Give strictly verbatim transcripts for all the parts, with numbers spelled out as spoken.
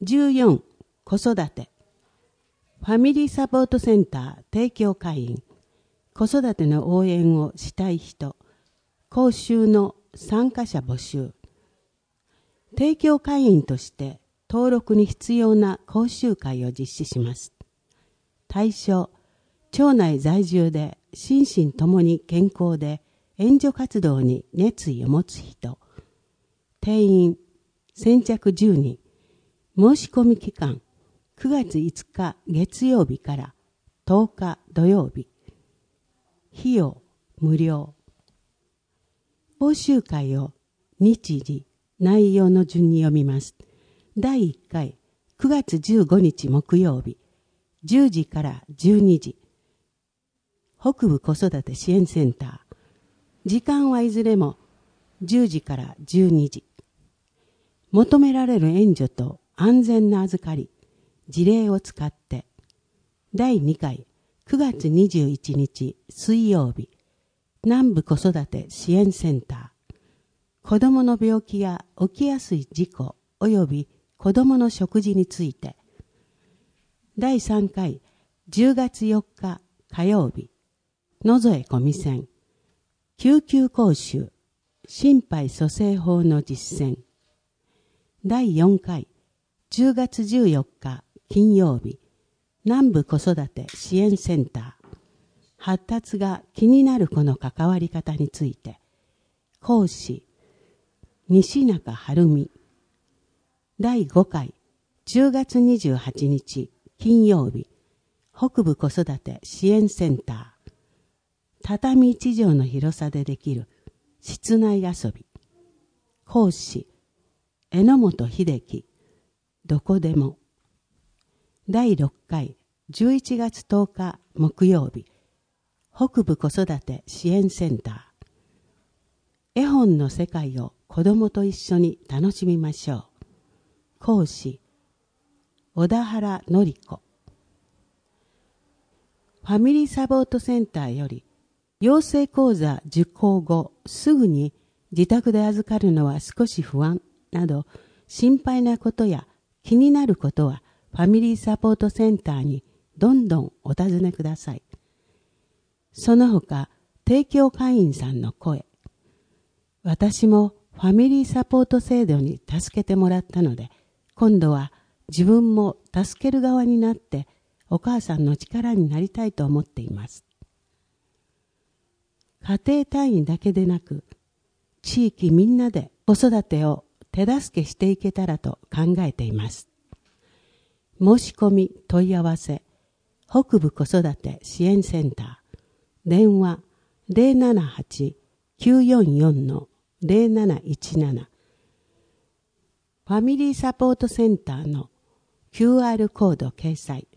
じゅうよん、子育て。ファミリーサポートセンター提供会員。子育ての応援をしたい人。講習の参加者募集。提供会員として登録に必要な講習会を実施します。対象、町内在住で心身ともに健康で援助活動に熱意を持つ人。定員、先着じゅうにん。申し込み期間、くがついつか月曜日からとおか土曜日。費用、無料。講習会を日時、内容の順に読みます。だいいっかい、くがつじゅうごにち木曜日、じゅうじからじゅうにじ。北部子育て支援センター。時間はいずれもじゅうじからじゅうにじ。求められる援助と安全な預かり、事例を使って。だいにかい、くがつにじゅういちにち水曜日、南部子育て支援センター。子どもの病気や起きやすい事故及び子どもの食事について。だいさんかい、じゅうがつよっか火曜日、野添小見線。救急講習、心肺蘇生法の実践。だいよんかい、じゅうがつじゅうよっか金曜日、南部子育て支援センター。発達が気になる子の関わり方について。講師、西中晴美。だいごかい、じゅうがつにじゅうはちにち金曜日、北部子育て支援センター。畳一畳の広さでできる室内遊び。講師、榎本秀樹。どこでも。だいろっかい、じゅういちがつとおか木曜日、北部子育て支援センター。絵本の世界を子どもと一緒に楽しみましょう。講師、小田原典子。ファミリーサポートセンターより、養成講座受講後すぐに自宅で預かるのは少し不安など、心配なことや気になることはファミリーサポートセンターにどんどんお尋ねください。その他、提供会員さんの声。私もファミリーサポート制度に助けてもらったので、今度は自分も助ける側になってお母さんの力になりたいと思っています。家庭単位だけでなく、地域みんなで子育てを手助けしていけたらと考えています。申し込み問い合わせ、北部子育て支援センター。電話 ゼロななはち きゅうよんよん ゼロなないちなな。ファミリーサポートセンターの キューアール コード掲載。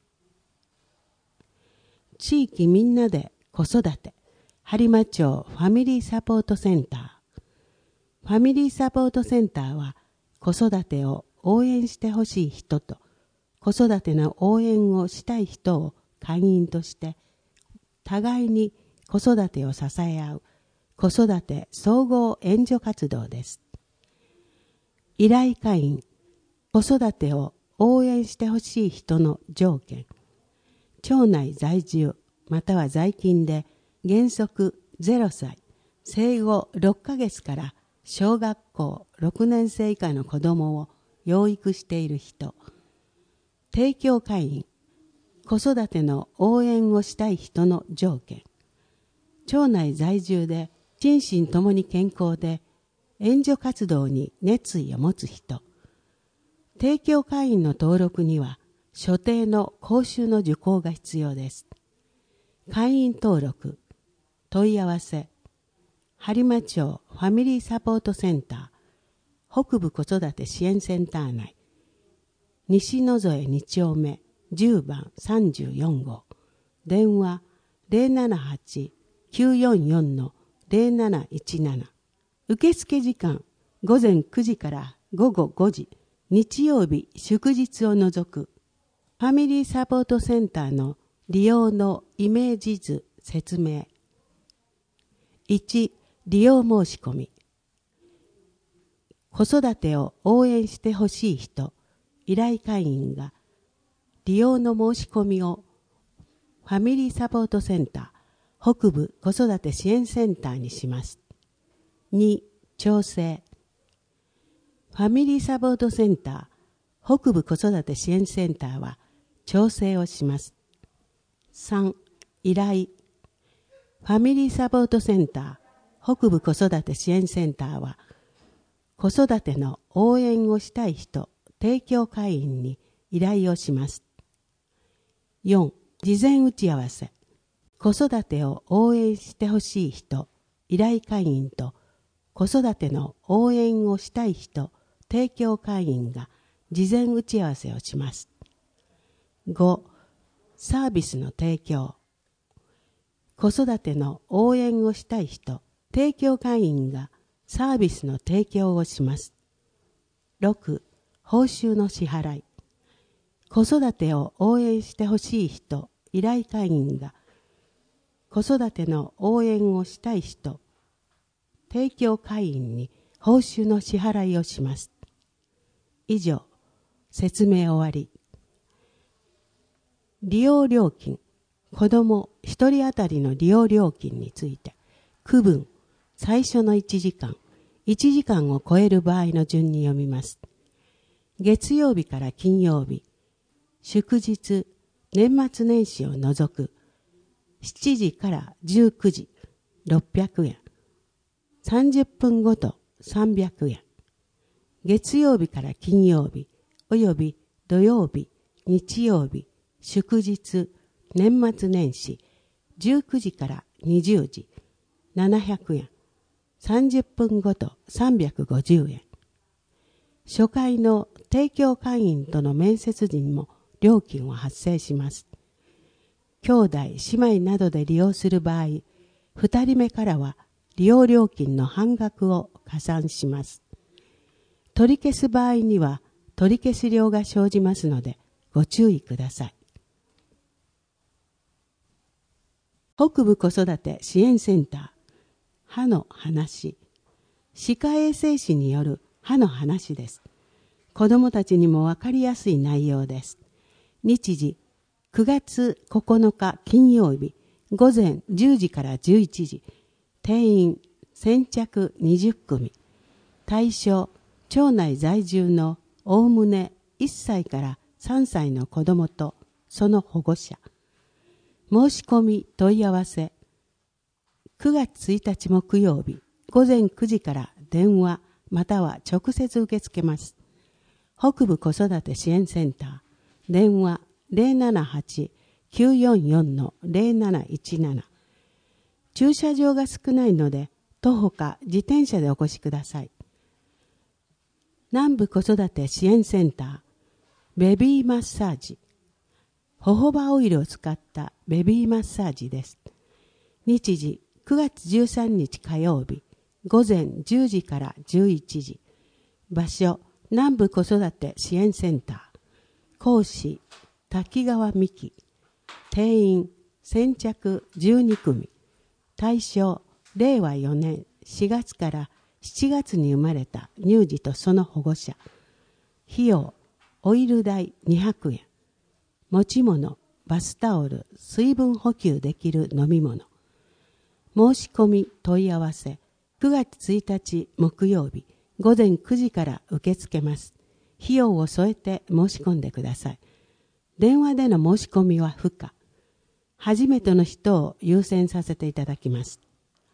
地域みんなで子育て。播磨町ファミリーサポートセンター。ファミリーサポートセンターは子育てを応援してほしい人と子育ての応援をしたい人を会員として互いに子育てを支え合う子育て総合援助活動です。依頼会員、子育てを応援してほしい人の条件。町内在住または在勤で原則ゼロさい、生後ろっかげつから小学校ろくねんせい以下の子どもを養育している人。提供会員、子育ての応援をしたい人の条件。町内在住で心身ともに健康で援助活動に熱意を持つ人。提供会員の登録には所定の講習の受講が必要です。会員登録、問い合わせ、播磨町ファミリーサポートセンター、北部子育て支援センター内、西野添に丁目じゅうばんさんじゅうよんごう、電話 ゼロななはち きゅうよんよん ゼロなないちなな。受付時間ごぜんくじからごごごじ、日曜日祝日を除く。ファミリーサポートセンターの利用のイメージ図説明。いち、利用申し込み。子育てを応援してほしい人、 依頼会員が利用の申し込みをファミリーサポートセンター北部子育て支援センターにします。に、調整。ファミリーサポートセンター北部子育て支援センターは調整をします。さん、依頼。ファミリーサポートセンター北部子育て支援センターは子育ての応援をしたい人提供会員に依頼をします。よん、事前打ち合わせ。子育てを応援してほしい人依頼会員と子育ての応援をしたい人提供会員が事前打ち合わせをします。ご、サービスの提供。子育ての応援をしたい人提供会員がサービスの提供をします。ろく、報酬の支払い。子育てを応援してほしい人依頼会員が子育ての応援をしたい人提供会員に報酬の支払いをします。以上、説明終わり。利用料金。子どもひとり当たりの利用料金について、区分、最初のいちじかん、いちじかんを超える場合の順に読みます。月曜日から金曜日、祝日、年末年始を除く、しちじからじゅうくじ、ろっぴゃくえん。さんじゅっぷんごとさんびゃくえん。月曜日から金曜日、および土曜日、日曜日、祝日、年末年始、じゅうくじからにじゅうじ、ななひゃくえん。さんじゅっぷんごとさんびゃくごじゅうえん。初回の提供会員との面接時にも料金は発生します。兄弟、姉妹などで利用する場合、ふたりめからは利用料金の半額を加算します。取り消す場合には取り消し料が生じますのでご注意ください。北部子育て支援センター歯の話。歯科衛生士による歯の話です。子どもたちにもわかりやすい内容です。日時くがつここのか金曜日午前じゅうじからじゅういちじ。定員先着にじゅっくみ。対象町内在住のおおむねいっさいからさんさいの子どもとその保護者。申し込み問い合わせ。くがつついたち木曜日午前くじから電話または直接受け付けます。北部子育て支援センター電話 ゼロななはち きゅうよんよん ゼロなないちなな。駐車場が少ないので徒歩か自転車でお越しください。南部子育て支援センターベビーマッサージ。ホホバオイルを使ったベビーマッサージです。日時くがつじゅうさんにち火曜日午前じゅうじからじゅういちじ。場所南部子育て支援センター。講師滝川美希。定員先着じゅうにくみ。対象れいわよねんしがつからしちがつに生まれた乳児とその保護者。費用オイル代にひゃくえん。持ち物バスタオル、水分補給できる飲み物。申し込み問い合わせくがつついたち木曜日午前くじから受け付けます。費用を添えて申し込んでください。電話での申し込みは不可。初めての人を優先させていただきます。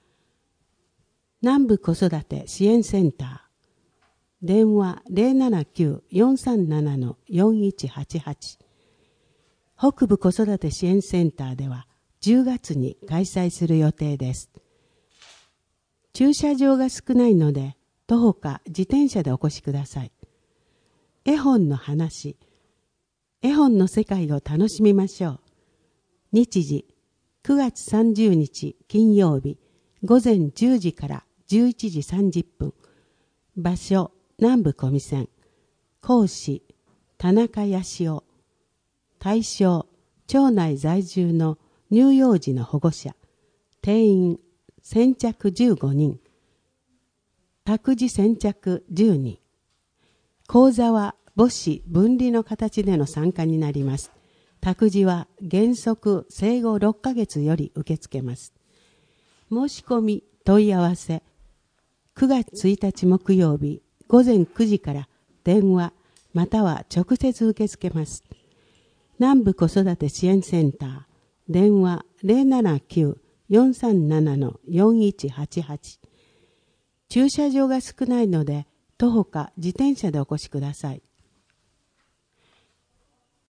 南部子育て支援センター電話 ゼロななきゅう よんさんなな よんいちはちはち。北部子育て支援センターではじゅうがつに開催する予定です。駐車場が少ないので徒歩か自転車でお越しください。絵本の話。絵本の世界を楽しみましょう。日時くがつさんじゅうにち金曜日午前じゅうじからじゅういちじさんじゅっぷん。場所南部小見線。講師田中康夫。対象町内在住の乳幼児の保護者。定員先着じゅうごにん。託児先着じゅうにん。講座は母子分離の形での参加になります。託児は原則生後ろっかげつより受け付けます。申し込み問い合わせくがつついたち木曜日ごぜんくじから電話または直接受け付けます。南部子育て支援センター電話 ゼロななきゅう よんさんなな よんいちはちはち。駐車場が少ないので徒歩か自転車でお越しください。